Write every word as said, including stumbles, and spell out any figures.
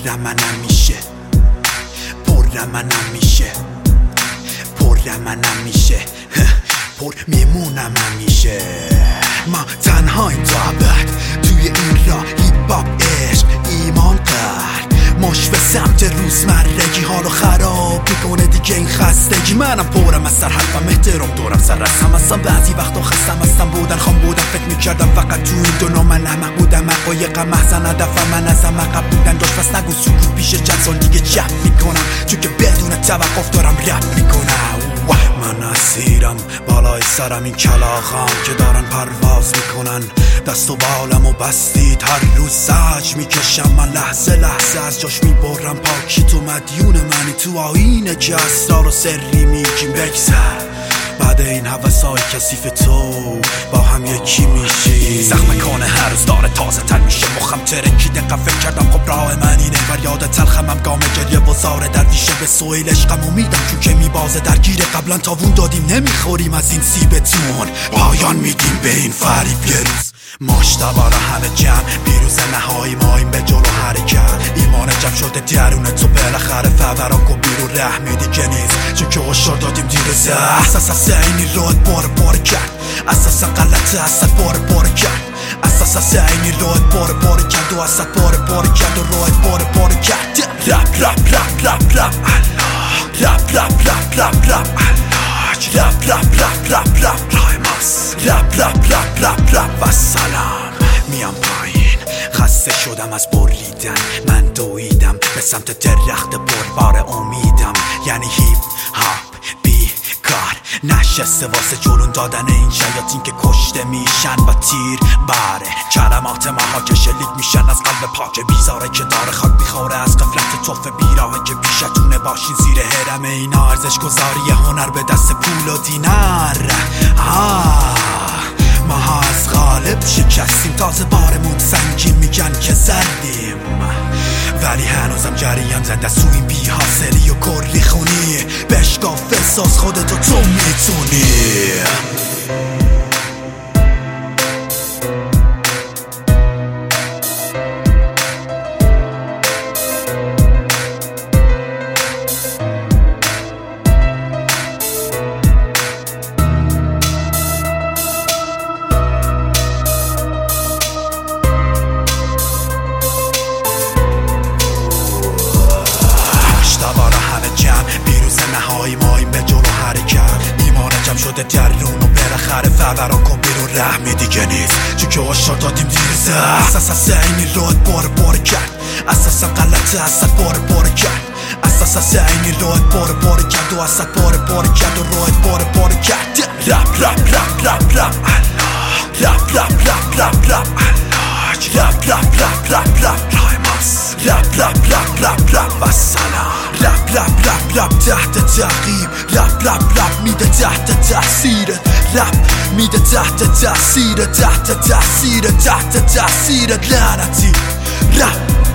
منم میشه پر منم میشه پر منم میشه پر میمونم همیشه. من تنها این تا ابد توی این راه هیپ هاپ عشق ایمان قرد مش به سمت روزمرگی حالو خراب میکنه دیگه این خستگی. منم پرم از سر حرفم احترام دورم سر رسم هستم بعضی وقتا خستم هستم بودن خام بودم فکر میکردم فقط تو این دنیا من احمق بودم حقایقم محضن هدفم من ازم عقب بودن داشت پس نگو سکوت پیش چند سال دیگه چپ میکنم چون که بدون توقف دارم رپ میکنم. من اسیرم بالای سرم این کلاغام که دارن پرواز میکنن دست و بالم و بستید هر روز سج میکشم من لحظه لحظه از جاش میبرم پاکی تو مدیون منی تو آینه که اسرار و سری میگیم بگذر بعد این حوثای کثیف تو با هم یکی میشی. زخم کانه هر روز داره تازه تر میشه مخم ترکیده فکر کردم خب راه من اینه بر یاد تلخمم گام گریه و زار درویشه به سویل عشقم امیدم چون که میبازه درگیره قبلا تاوون دادیم نمیخوریم از این سیبتون پایان میدیم به این فریب یه روز ماشتبارا همه جمع بیروز نهایی ماییم به جلو حرکت ایمان جمع شده درون تو بالاخره فورا کن بیرون رحمی دیگه نیست چون که هشدار دادیم دیر زه اساس از اینی رود بار بار کرد اساسا غلطه اسد بار بار کرد اساس از اینی رود بار بار کرد و اسد بار بار کرد و رود بار بار کرد رپ رپ رپ رپ رپ الله رپ رپ رپ رپ رپ الله رپ رپ رپ رپ رپ رایماس رپ رپ رپ رپ رپ و سلام میام پایین خسته شدم از بریدن من دویدم به سمت درخت پربار امیدم یعنی هیپ هاپ بی کار نشسته واسه جلون دادن این شیاطین که کشته میشن با تیر باره کلمات ماها که شلیک میشن از قلب پاک بیزاره که داره خاک میخوره از قفلت توف بیراهه که پیشتونه باشین زیر حرم اینا ارزش گذاری هنر به دست پول و دینار. آه ماها از غالب شکستیم تازه بارمون سنگین میگن که زدیم ولی هنوزم جریم زنده سو این بی حاصلی و کلی خونی بشگاه فساس خودتو تو میتونی. شده درون و بالاخره فورا کن بیرون رحمی دیگه نیست چون که هشدار دادیم دیر زه اساس از اینی رود بار بار کرد اساسا غلطه اسد بار بار کرد اساس از اینی رود بار بار کرد و اسد بار بار کرد و رود بار بار کرد رپ رپ رپ رپ رپ الله رپ رپ رپ رپ رپ الله رپ رپ رپ رپ رپ رایماس رپ رپ رپ رپ رپ و سلام رپ رپ رپ رپ تحت تعقیب رپ رپ رپ میده تحت تاثیر رپ میده تحت تاثیر تحت تاثیر تحت تاثیر لعنتی رپ